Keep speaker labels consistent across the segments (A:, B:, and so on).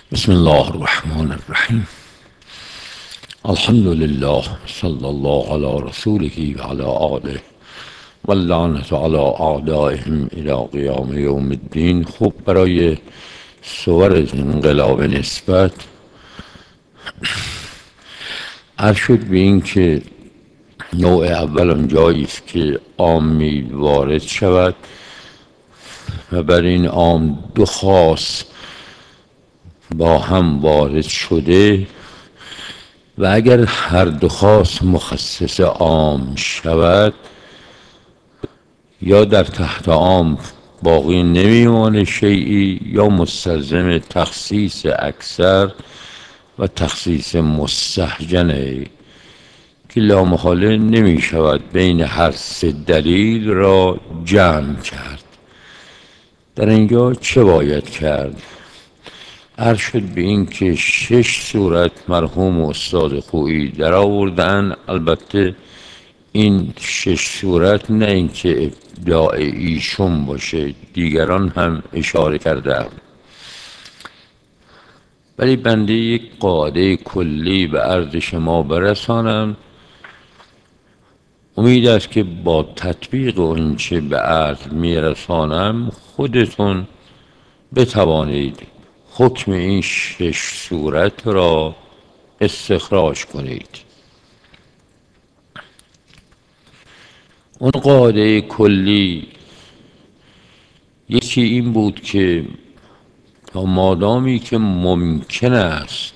A: بسم الله الرحمن الرحیم. الحمد لله، صلی الله علی رسوله و علی آله و اللعنة علی اعدائهم الی قیام یوم الدین. خوب، برای صور انقلاب نسبت عرض شد به این که نوع اول آن جایی است که عامی وارد شود و بر این عام دو خاص با هم وارد شده و اگر هر دو خاص مخصص عام شود یا در تحت عام باقی نمیمانه شیئی یا مستلزم تخصیص اکثر و تخصیص مستهجنه که لامحاله نمی شود بین هر سه دلیل را جمع کرد. در اینجا چه باید کرد؟ عرض شد به این که 6 صورت مرحوم استاد خویی در آوردن. البته این 6 صورت نه اینکه ابداع ایشون باشه، دیگران هم اشاره کردن، ولی بنده یک قاعده کلی به عرض شما برسانم. امید است که با تطبیق آنچه به عرض میرسانم خودتون بتوانید حکم این 6 صورت را استخراج کنید. اون قاعده کلی یکی این بود که تا مادامی که ممکن است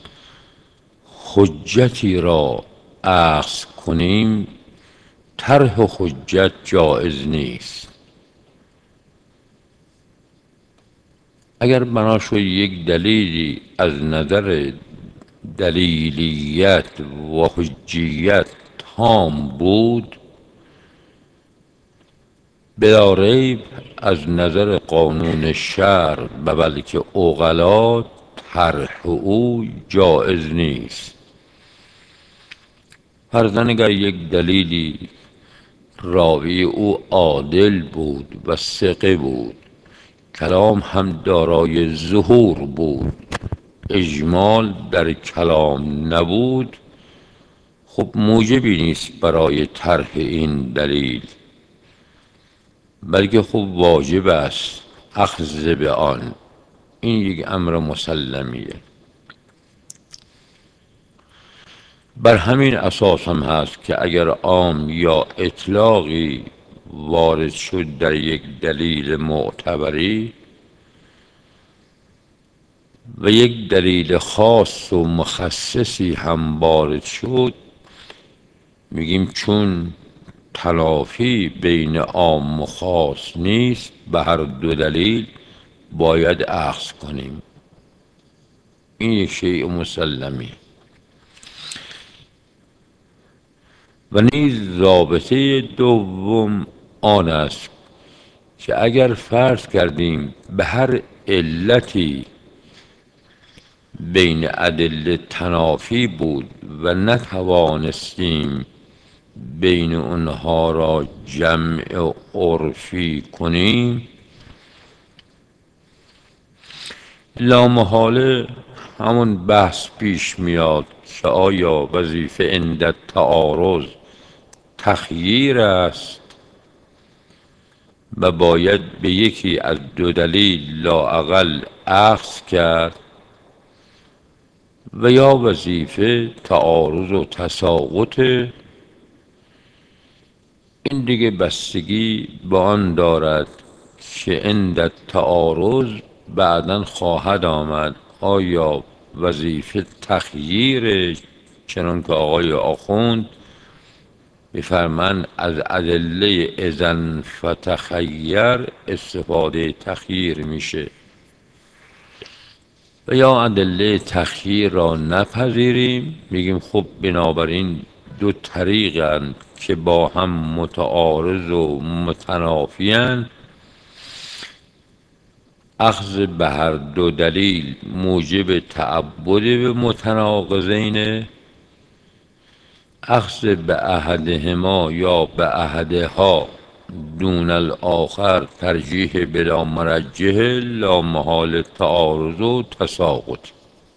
A: حجتی را اخذ کنیم، طرح حجت جایز نیست. اگر بنا شد یک دلیلی از نظر دلیلیت و حجیت تام بود، بلا ریب از نظر قانون شرع و بلکه عقلا طرح او جایز نیست. فرضاً اگر یک دلیلی راوی او عادل بود و ثقه بود، کلام هم دارای ظهور بود، اجمال در کلام نبود، خب موجبی نیست برای طرح این دلیل، بلکه خب واجب است اخذ به آن. این یک امر مسلمیه. بر همین اساس هم هست که اگر عام یا اطلاقی وارد شد در یک دلیل معتبری و یک دلیل خاص و مخصصی هم وارد شد، میگیم چون تلافی بین عام و خاص نیست، به هر دو دلیل باید اخذ کنیم. این یک شیء مسلمی. و نیز ضابطه دوم آن است که اگر فرض کردیم به هر علتی بین ادله تنافی بود و نتوانستیم بین اونها را جمع عرفی کنیم، لامحاله همون بحث پیش میاد که آیا وظیفه عند تعارض تخییر است و باید به یکی از دو دلیل لااقل اخذ کرد، و یا وظیفه تعارض و تساقط. این دیگه بستگی به آن دارد که عند تعارض بعداً خواهد آمد آیا وظیفه تخییر، چنان که آقای آخوند می‌فرمایند از ادله اذن فتخیر استفاده تخییر میشه، و یا ادله تخییر را نپذیریم، میگیم خب بنابراین دو طریقند که با هم متعارض و متنافیان، اخذ به هر دو دلیل موجب تعبد به متناقضین، اخذ به احدهما یا به احدها دون الاخر ترجیح بلا مرجح لا محال تعارض و تساقط.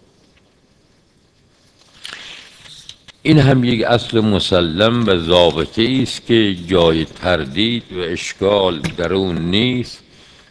A: این هم یک اصل مسلم و ضابطه است که جای تردید و اشکال در اون نیست.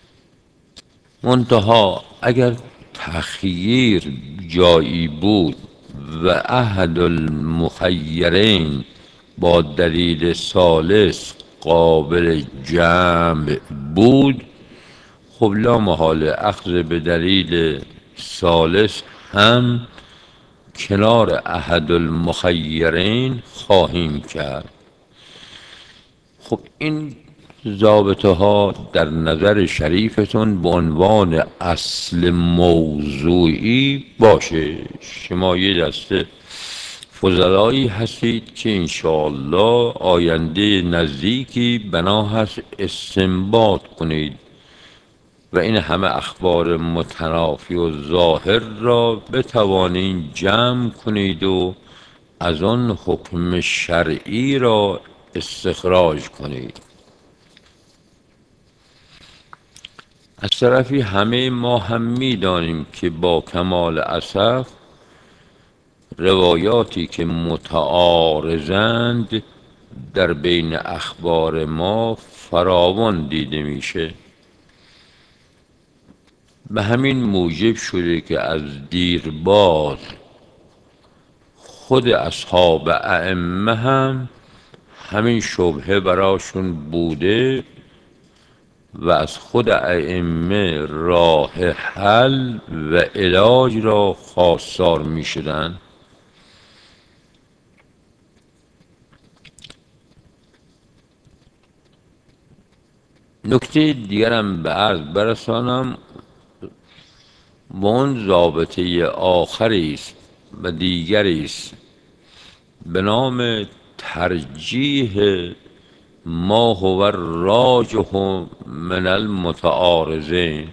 A: منتها اگر تخییر جایی بود و احد المخیرین با دلیل ثالث قابل جمع بود، خب لا محال اخذ به دلیل ثالث هم کنار احد المخیرین خواهیم کرد. خب این ضابطه ها در نظر شریفتون به عنوان اصل موضوعی باشه. شما یه دسته فضلایی هستید که انشاءالله آینده نزدیکی بنا هست استنباط کنید و این همه اخبار متنافی و ظاهر را بتوانید جمع کنید و از آن حکم شرعی را استخراج کنید. از طرفی همه ما هم می‌دانیم که با کمال اسف روایاتی که متعارضند در بین اخبار ما فراوان دیده میشه. به همین موجب شده که از دیرباز خود اصحاب ائمه هم همین شبهه براشون بوده و از خود ائمه راه حل و علاج را خواستار می شدن. نکته دیگرم به عرض برسانم و اون ضابطه آخری است و دیگری است به نام ترجیح ما هو الراجح من المتعارضین.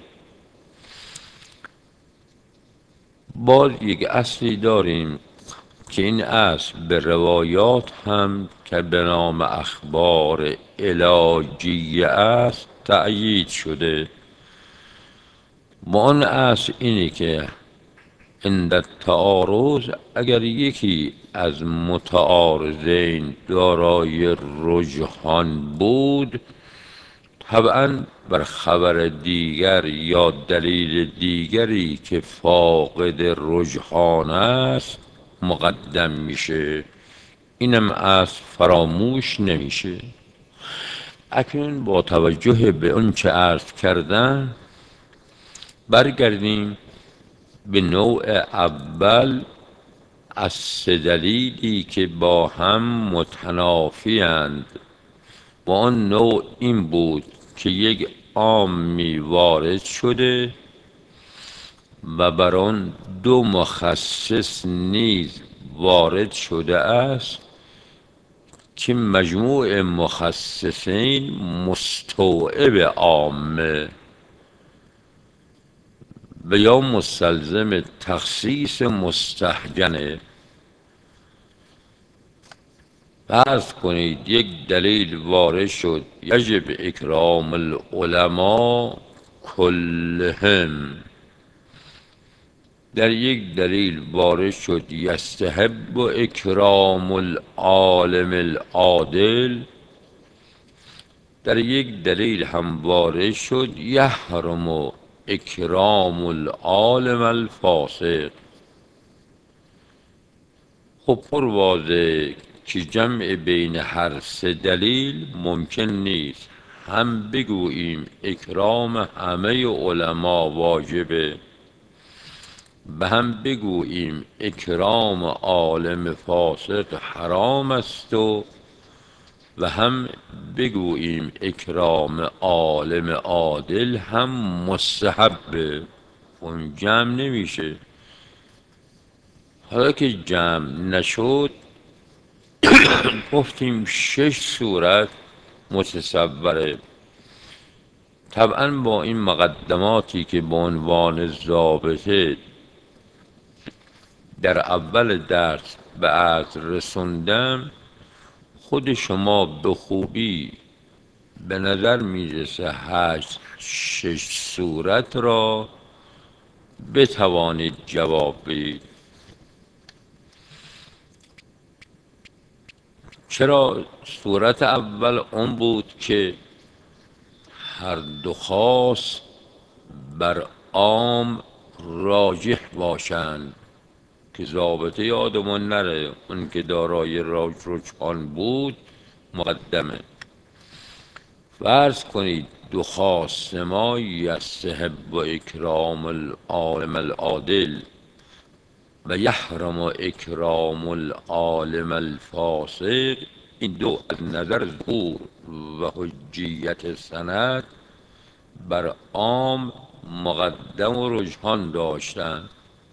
A: باز یک اصلی داریم که این اصل به روایات هم که به نام اخبار علاجیه است تأیید شده و آن اصل اینه که عند التعارض اگر یکی از متعارضین دارای رجحان بود، طبعا بر خبر دیگر یا دلیل دیگری که فاقد رجحان است مقدم میشه. اینم از فراموش نمیشه. اکنون با توجه به اون چه عرض کردن برگردیم به نوع اول از سه دلیلی که با هم متنافی اند و آن نوع این بود که یک عامی وارد شده و بر آن دو مخصص نیز وارد شده است که مجموع مخصصین مستوعب عامه و یا مستلزم تخصیص مستهجنه. فرض کنید یک دلیل وارد شد یجب اکرام العلماء کلهم، در یک دلیل وارد شد یستحب اکرام العالم العادل، در یک دلیل هم وارد شد یحرم اکرام العالم الفاسق. خب پر واضح که جمع بین هر سه دلیل ممکن نیست. هم بگوییم اکرام همه علما واجبه و هم بگوییم اکرام عالم فاسق حرام است و هم بگوییم اکرام عالم عادل هم مستحبه. اون جمع نمیشه. حالا که جمع نشد گفتیم 6 صورت متصوره. طبعا با این مقدماتی که به عنوان ضابطه در اول درس به عرض رسوندم، خود شما به خوبی به نظر میرسه 6 صورت را بتوانید جواب بدید. چرا صورت اول اون بود که هر دو خاص بر عام راجح باشند، که ضابطه یادمون نره اون که دارای رجحان بود مقدمه. فرض کنید دو خاص ما یستحب و اکرام العالم العادل و یحرم و اکرام العالم الفاسق، این دو از نظر ظهور و حجیت سند بر عام مقدم و رجحان داشتند.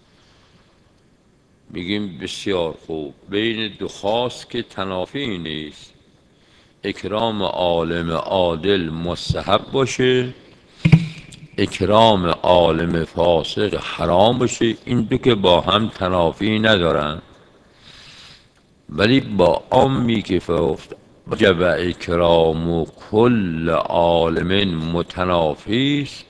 A: میگیم بسیار خوب، بین دو خاص که تنافی نیست، اکرام عالم عادل مستحب باشه، اکرام عالم فاسق حرام باشه، این دو که با هم تنافی ندارن. ولی با عامی که فرفت وجب اکرام کل عالم متنافی است،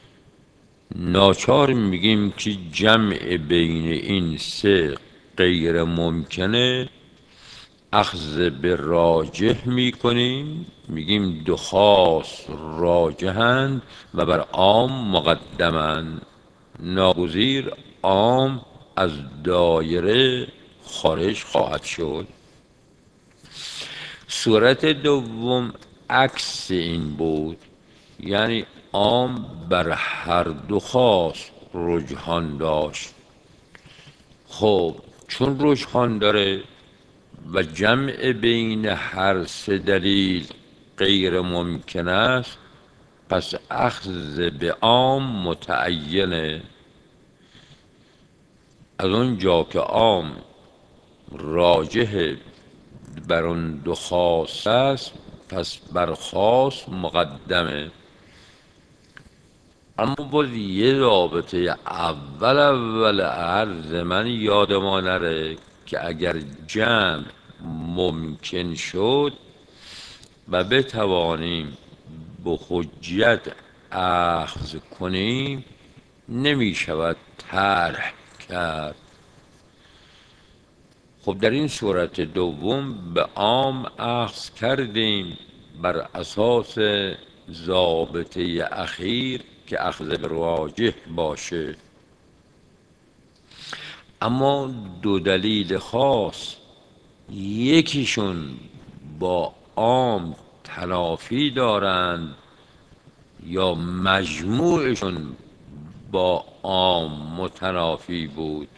A: ناچار میگیم که جمع بین این سه غیر ممکنه، اخذ به راجح میکنیم، میگیم دو خاص راجحند و بر عام مقدمند، ناگزیر عام از دایره خارج خواهد شد. صورت دوم عکس این بود، یعنی عام بر هر دو خاص رجحان داشت. خب چون رجحان داره و جمع بین هر سه دلیل غیر ممکن است، پس اخذ به عام متعینه. از اونجا که عام راجح بر اون دو خاص است، پس بر خاص مقدمه. اما باز یه رابطه اول عرض من یاد ما نره که اگر جمع ممکن شد و بتوانیم به حجت اخذ کنیم، نمی شود طرح کرد. خب در این صورت دوم به عام اخذ کردیم بر اساس ضابطه اخیر که اخذ راجح باشه. اما دو دلیل خاص، یکیشون با عام تنافی دارند یا مجموعشون با عام متنافی بود.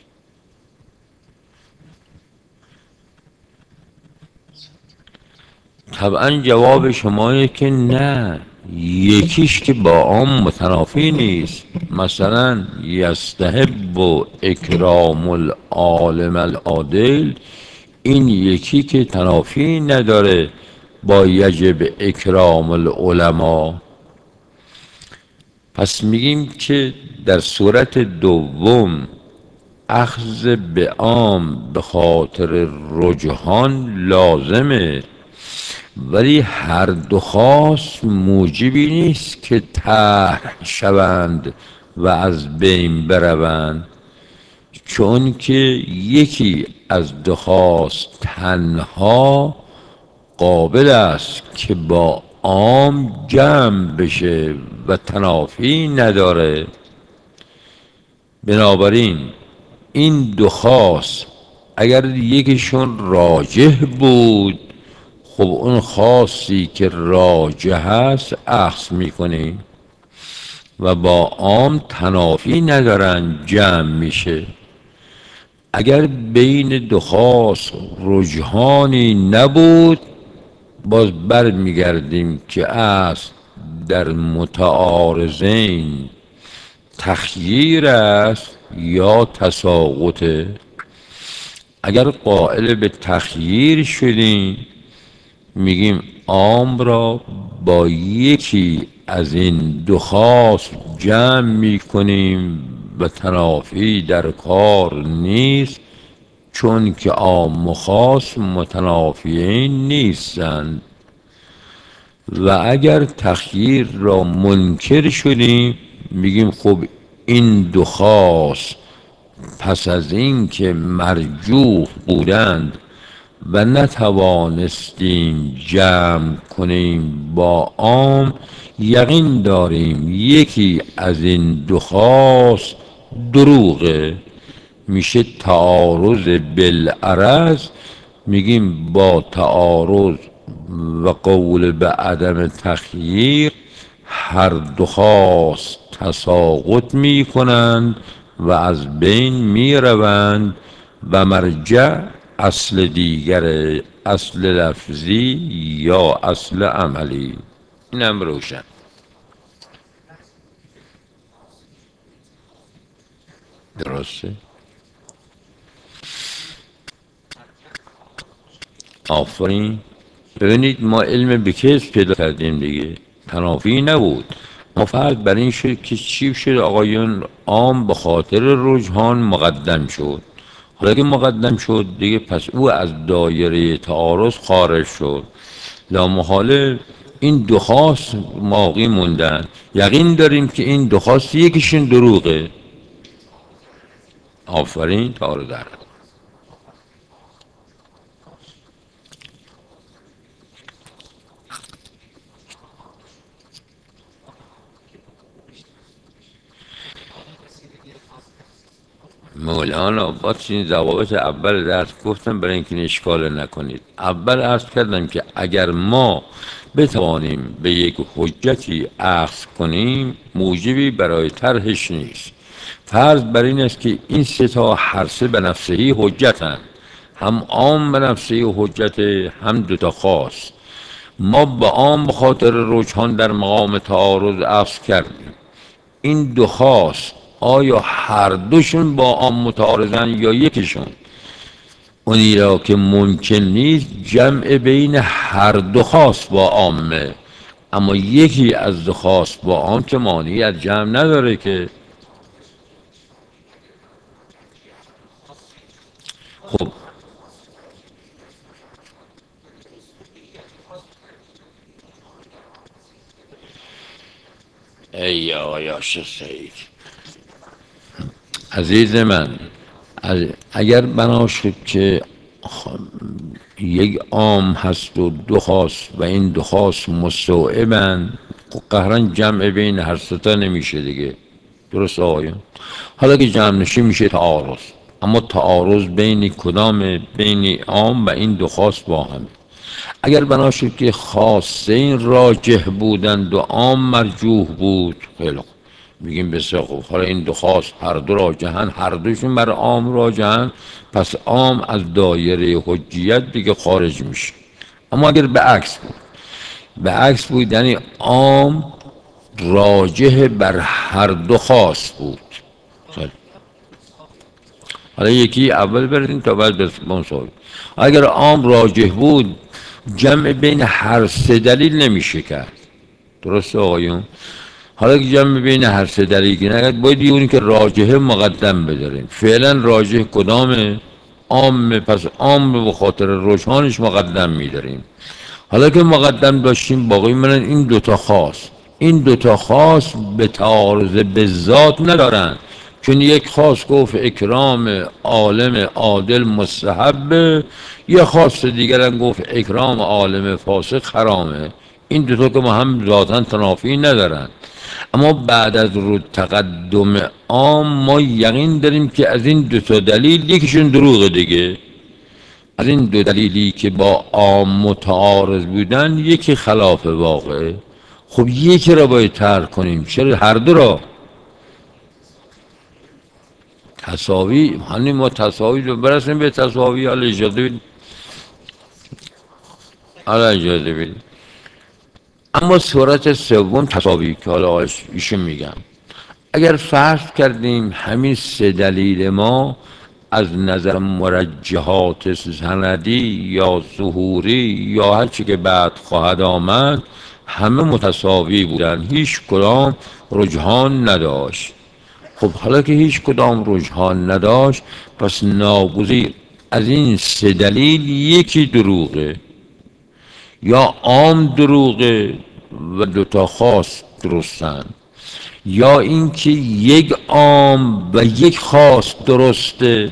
A: طبعا جواب شمایه که نه، یکیش که با عام متنافی نیست. مثلا یستحب و اکرام العالم العادل، این یکی که تنافی نداره با یجب اکرام العلماء. پس میگیم که در صورت دوم اخذ به عام به خاطر رجحان لازمه، ولی هر دو خاص موجبی نیست که طرح شوند و از بین بروند، چون که یکی از دو خاص تنها قابل است که با عام جمع بشه و تنافی نداره. بنابراین این دو خاص اگر یکیشون راجح بود، خب اون خاصی که راجح است اخذ میکنیم و با عام تنافی ندارن، جمع میشه. اگر بین دو خاص رجحانی نبود، باز بر میگردیم که اصل در متعارضین تخییر است یا تساقطه. اگر قائل به تخییر شدیم، میگیم عام را با یکی از این دو خاص جمع میکنیم و تنافی در کار نیست، چون که عام و خاص متنافیین نیستند. و اگر تخییر را منکر شدیم، میگیم خب این دو خاص پس از این که مرجوح بودند و نتوانستیم جمع کنیم با عام، یقین داریم یکی از این دو خاص دروغه. میشه تعارض بالعرض، میگیم با تعارض و قول به عدم تخییر هر دو خاص تساقط می کنند و از بین می روند و مرجع اصل دیگر، اصل لفظی یا اصل عملی. اینم روشن. درسته؟ آفرین. ببینید ما علم به کسب پیدا کردیم دیگه، تنافی نبود. ما فرض بر این شد که چی شد؟ آقایون عام به خاطر رجحان مقدم شد. حالا که مقدم شد دیگه، پس او از دایره تعارض خارج شد. لامحاله این دو خاص باقی موندن. یقین داریم که این دو خاص یکیشون دروغه. آفرین. تعارض در مولانا با این ضوابط اول درس گفتم برای اینکه اشکال نکنید. اول عرض کردم که اگر ما بتوانیم به یک حجتی اخذ کنیم، موجبی برای طرحش نیست. فرض بر این است که این سه تا هر سه به نفسهی حجتند، هم عام به نفسهی حجت، هم دو تا خاص. ما به عام به خاطر رجحان در مقام تعارض اخذ کردیم. این دو خاص آیا هر دوشون با عام متعارضن یا یکیشون؟ اونی را که ممکن نیست جمع بین هر دو خاص با عامه، اما یکی از دو خاص با عام که مانعی از جمع نداره که. خب ای آقای سعید عزیز من، اگر بنا شد که یک عام هست و دو خاص و این دو خاص مستوعبن، قهرن جمع بین هر ستا نمیشه دیگه. درست آقایون؟ حالا که جمع نشه میشه تعارض، اما تعارض بین کدام؟ بین عام و این دو خاص با هم. اگر بنا شد که خاصین راجح بودند و عام مرجوح بود، خیلی خوب، میگیم بسیار خوب. حالا این دو خاص هر دو راجحن، هر دوشون بر عام راجحن، پس عام از دایره حجیت دیگه خارج میشه. اما اگر به عکس بود، به عکس بود یعنی عام راجح بر هر دو خاص بود. خیلی. حالا یکی اول برسیم تا بعد برسیم سوال. اگر عام راجح بود، جمع بین هر سه دلیل نمیشه کرد. درسته آقایون؟ حالا که جمع بین هر سه دلیل نگرد، باید اونی که راجحه مقدم بداریم. فعلا راجح کدامه؟ عامه، پس عام به خاطر رجحانش مقدم میداریم. حالا که مقدم داشتیم، باقی منن این دوتا خاص. این دوتا خاص به تعارض به ذات ندارن، چون یک خاص گفت اکرام عالم عادل مستحبه، یک خاص دیگر هم گفت اکرام عالم فاسق حرامه. این دوتا که ما هم ذاتاً تنافی ندارن. اما بعد از رو تقدم عام ما یقین داریم که از این دوتا دلیل یکیشون دروغه دیگه. از این دو دلیلی که با عام متعارض بودن، یکی خلاف واقعه. خب یکی را باید ترک کنیم. چرا هر دو را؟ تساوی، همین ما تساوی رو برسیم به تساوی. حالا اجازه بدید، حالا اجازه بدید. اما صورت سوم تساوی که حالا ایشون میگم، اگر فرض کردیم همین سه دلیل ما از نظر مرجحات سندی یا ظهوری یا هر چی که بعد خواهد آمد همه متساوی بودن، هیچ کدام رجحان نداشت. خب حالا که هیچ کدام رجحان نداشت، پس ناگزیر از این سه دلیل یکی دروغه، یا عام دروغه و دوتا خاص درستن، یا اینکه یک عام و یک خاص درسته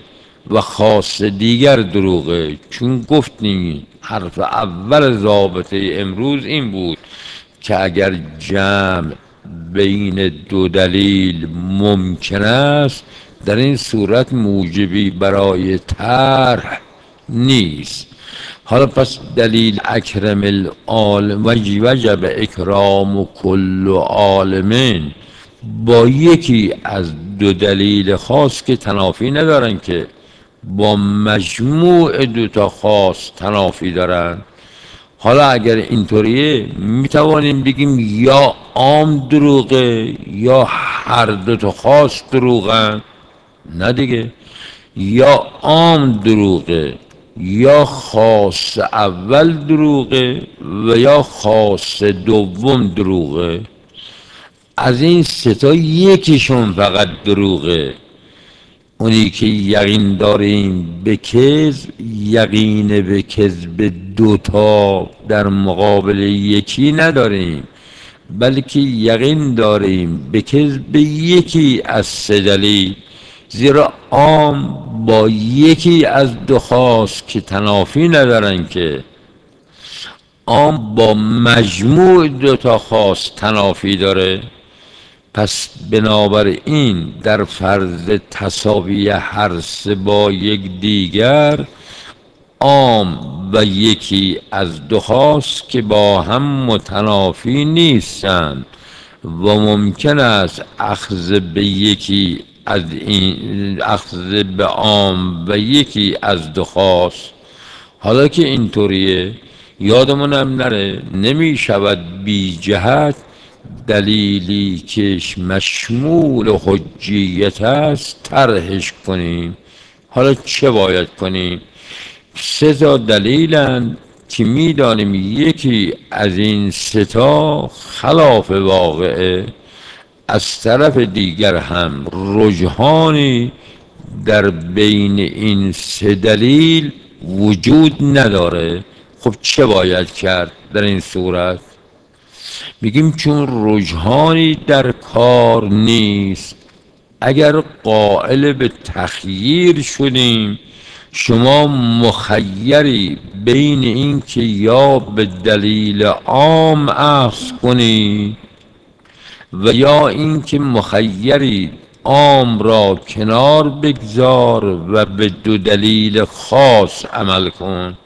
A: و خاص دیگر دروغه. چون گفتیم حرف اول ضابطه امروز این بود که اگر جمع بین دو دلیل ممکن است، در این صورت موجبی برای طرح نیست. حالا پس دلیل اکرم العالم وجب اکرام کل عالمین با یکی از دو دلیل خاص که تنافی ندارن، که با مجموع دو تا خاص تنافی دارن. حالا اگر اینطوریه میتوانیم بگیم یا عام دروغه یا هر دو تا خاص دروغن. نه دیگه، یا عام دروغه یا خاص اول دروغه و یا خاص دوم دروغه. از این سه تا یکیشون فقط دروغه، اونی که یقین داریم به کذب. یقین به کذب دوتا در مقابل یکی نداریم، بلکه یقین داریم به کذب یکی از سه دلیل. زیرا عام با یکی از دو خاص که تنافی ندارن، که عام با مجموع دو تا خاص تنافی داره. پس بنابراین در فرض تساوی هر سه با یک دیگر، عام و یکی از دو خاص که با هم متنافی نیستند و ممکن است اخذ به یکی از این اخذ به عام و یکی از دو خاص. حالا که اینطوریه یادمونم نره نمی شود بی جهت دلیلی که مشمول حجیت است طرحش کنیم. حالا چه باید کنیم؟ سه تا دلیلن که میدانیم یکی از این سه تا خلاف واقعه، از طرف دیگر هم رجحانی در بین این سه دلیل وجود نداره. خب چه باید کرد در این صورت؟ میگیم چون رجحانی در کار نیست، اگر قائل به تخییر شدیم، شما مخیری بین این که یا به دلیل عام اخذ کنی و یا این که مخیری عام را کنار بگذار و به دو دلیل خاص عمل کن،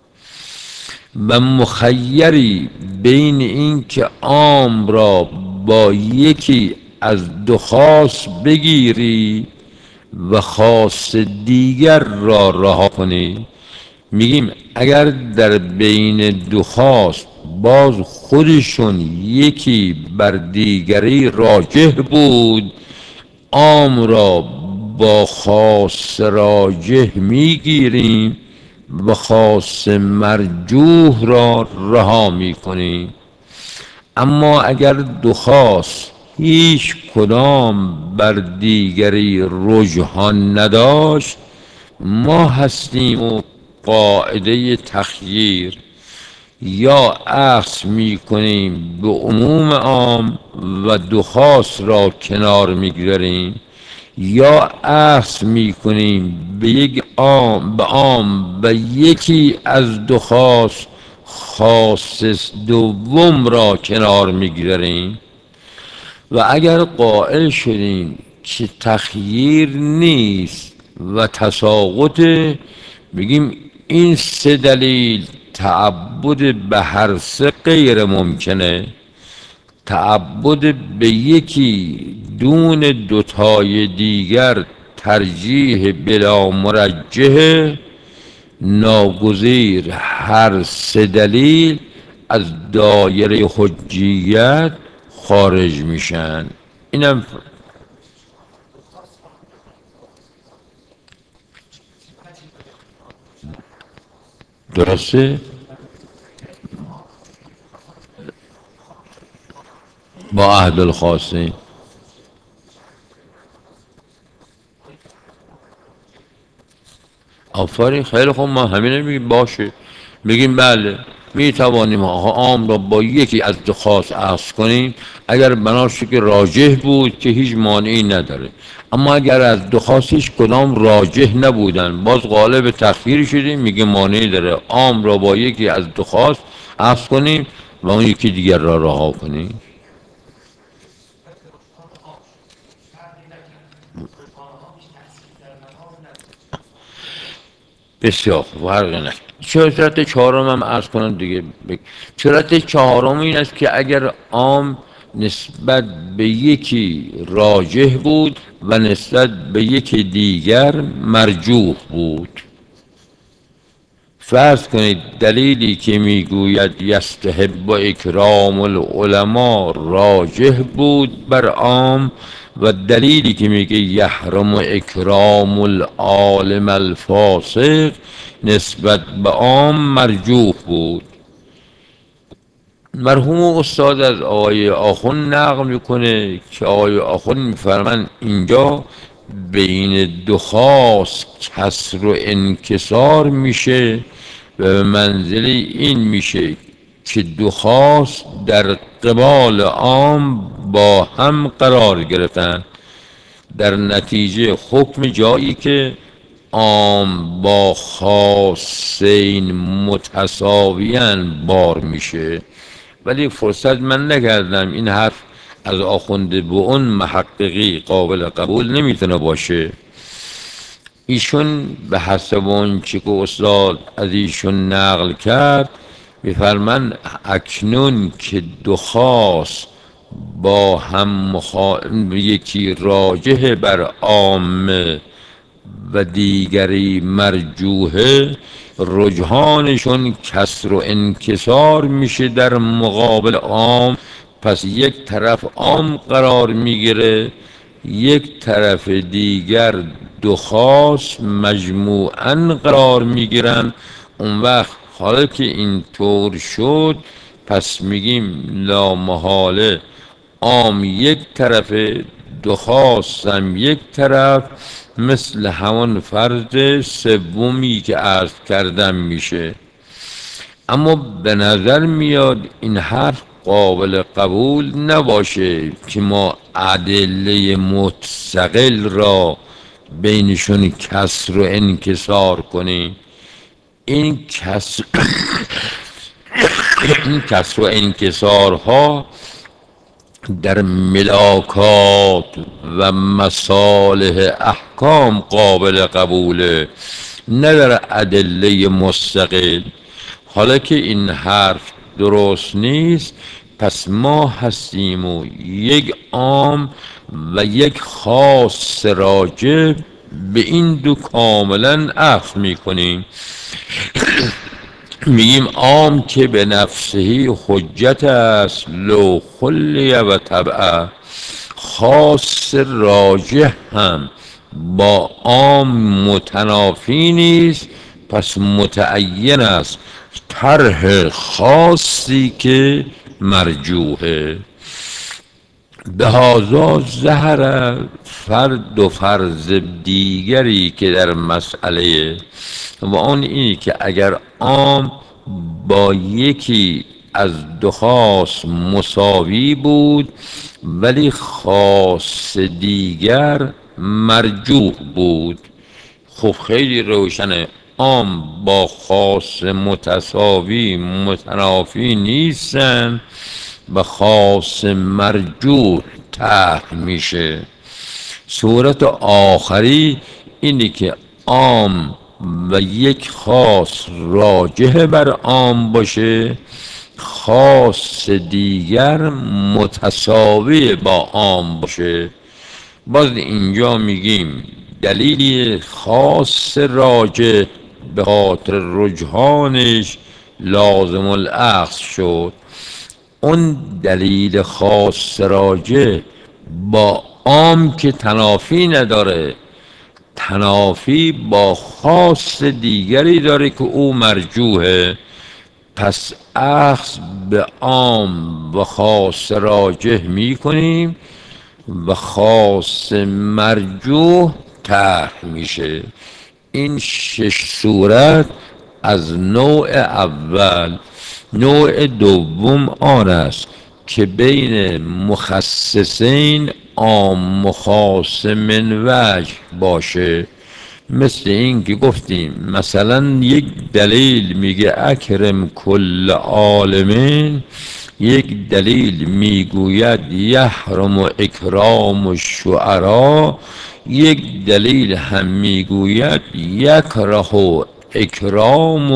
A: و مخیری بین این که عام را با یکی از دو خاص بگیری و خاص دیگر را رها کنی. میگیم اگر در بین دو خاص باز خودشون یکی بر دیگری راجح بود، عام را با خاص راجح میگیریم و خاص مرجوح را رها میکنیم. اما اگر دو خاص هیچ کدام بر دیگری رجحان نداشت، ما هستیم و قاعده تخییر یا اخذ میکنیم به عموم عام و دو خاص را کنار میگذاریم، یا اخذ میکنیم به یک عام و یکی از دو خاص خاص دوم را کنار میگذاریم. و اگر قائل شدیم که تخییر نیست و تساقط، میگیم این سه دلیل تعبد به هر سه غیر ممکنه. تعبد به یکی دون دوتای دیگر ترجیح بلا مرجحه، ناگزیر هر سه دلیل از دایره حجیت خارج میشن. اینم درسته؟ با عهد الخاصه آفرین، خیلی خوب، ما همین میگیم باشه، میگیم بله. می توانیم عام را با یکی از دو خاص عکس کنیم اگر بناش که راجح بود که هیچ مانعی نداره. اما اگر از دو خاص هیچ کدام راجح نبودن باز غالب تخییر شدیم میگه مانعی داره عام را با یکی از دو خاص عکس کنیم و اون یکی دیگر را رها کنیم. بسیار فرق نکنه. شرط چهارم هم عرض کنم دیگه. شرط چهارم این است که اگر عام نسبت به یکی راجح بود و نسبت به یکی دیگر مرجوح بود. فرض کنید دلیلی که میگوید یستحب اکرام العلماء راجح بود بر عام و دلیلی که میگه یحرم اکرام العالم الفاسق نسبت به عام مرجوح بود. مرحوم استاد از آقای آخوند نقل میکنه که آقای آخوند میفرمند اینجا بین دو خاص کسر و انکسار میشه و به منزله این میشه که دو خاص در قبال عام با هم قرار گرفتن، در نتیجه حکم جایی که عام با خاصین متساویان بار میشه. ولی فرصت من نکردم این حرف از آخوند به اون محققی قابل قبول نمیتونه باشه. ایشون به حسب اون چی که استاد از ایشون نقل کرد میفرمند اکنون که دو خاص با هم یکی راجح بر عامه و دیگری مرجوحه رجحانشون کسر و انکسار میشه در مقابل عام. پس یک طرف عام قرار میگیره یک طرف دیگر دو خاص مجموعاً قرار میگیرن. اون وقت حالا که این طور شد پس میگیم لا محاله عام یک طرف دو خاص هم یک طرف مثل همان فرض سومی که عرض کردم میشه. اما به نظر میاد این حرف قابل قبول نباشه که ما ادله مستقل را بینشون کسر و انکسار کنیم. این کسر و انکسارها در ملاکات و مصالح احکام قابل قبوله نه در ادله مستقل. حالا که این حرف درست نیست پس ما هستیم و یک عام و یک خاص راجع به این دو کاملا اخذ میکنیم. میگیم عام که به نفسه حجت است لو خلی و طبعه، خاص راجح هم با عام متنافی نیست پس متعین است طرح خاصی که مرجوحه. به هذا ظهر فرد و فرض دیگری که در مسئله و آن اینی که اگر عام با یکی از دو خاص مساوی بود ولی خاص دیگر مرجوح بود. خب خیلی روشنه عام با خاص متساوی متنافی نیستن و خاص مرجوح طرح میشه. صورت آخری اینی که عام و یک خاص راجح بر عام باشه خاص دیگر متساوی با عام باشه. باز اینجا میگیم دلیلی خاص راجح به خاطر رجحانش لازم الاخذ شد. اون دلیل خاص راجح با عام که تنافی نداره، تنافی با خاص دیگری داره که او مرجوحه، پس اخذ به عام و خاص راجح می کنیم و خاص مرجوح طرح میشه. این 6 صورت از نوع اول نوع دوم آن است که بین مخصصین عام و خاص من وجه باشه. مثل این که گفتیم مثلا یک دلیل میگه اکرم کل عالمین، یک دلیل میگوید یحرم و اکرام و شعرا، یک دلیل هم میگوید یکره و اکرام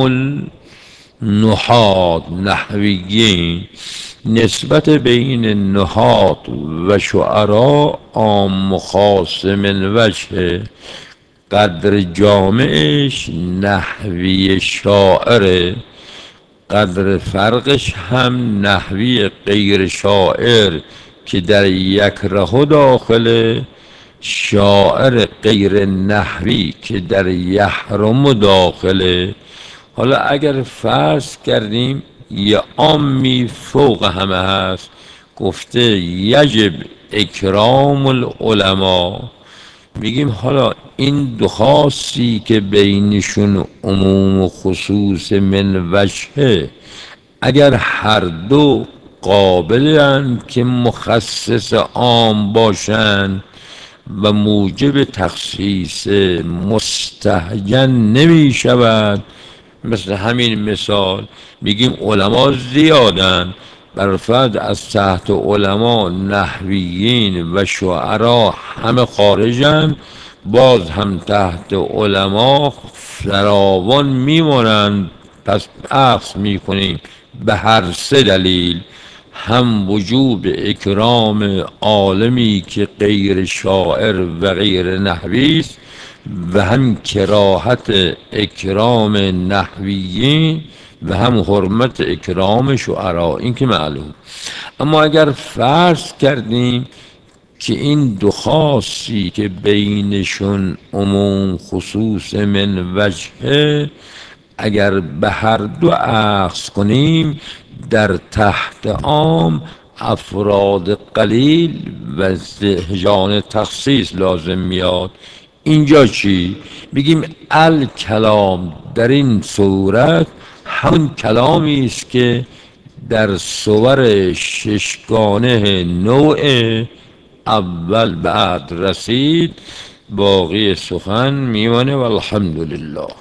A: النحات نحویین. نسبت بین نحات و شعرا عام و خاص من وجه، قدر جامعش نحوی شاعره، قدر فرقش هم نحوی غیر شاعر که در یکره داخله، شاعر غیر نحوی که در یحرم داخله. حالا اگر فرض کردیم یه عامی فوق همه هست گفته یجب اکرام العلماء، میگیم حالا این دو خاصی که بینشون عموم و خصوص من وجهه، اگر هر دو قابلن که مخصص عام باشن و موجب تخصیص مستهجن نمی شود. مثل همین مثال میگیم علما زیادن، بر فرض از تحت علما نحویین و شعرا همه خارجن، باز هم تحت علما فراوان میمونند. پس عکس میکنیم به هر سه دلیل، هم وجوب اکرام عالمی که غیر شاعر و غیر نحوی است و هم کراهت اکرام نحویین و هم حرمت اکرام شعرا، این که معلوم. اما اگر فرض کردیم که این دو خاصی که بینشون عموم خصوص من وجهه، اگر به هر دو اخذ کنیم در تحت عام افراد قلیل و استهجان تخصیص لازم میاد. اینجا چی؟ بگیم الکلام در این صورت همون کلامی است که در صور ششگانه نوع اول بعد رسید. باقی سخن میمانه والحمدلله.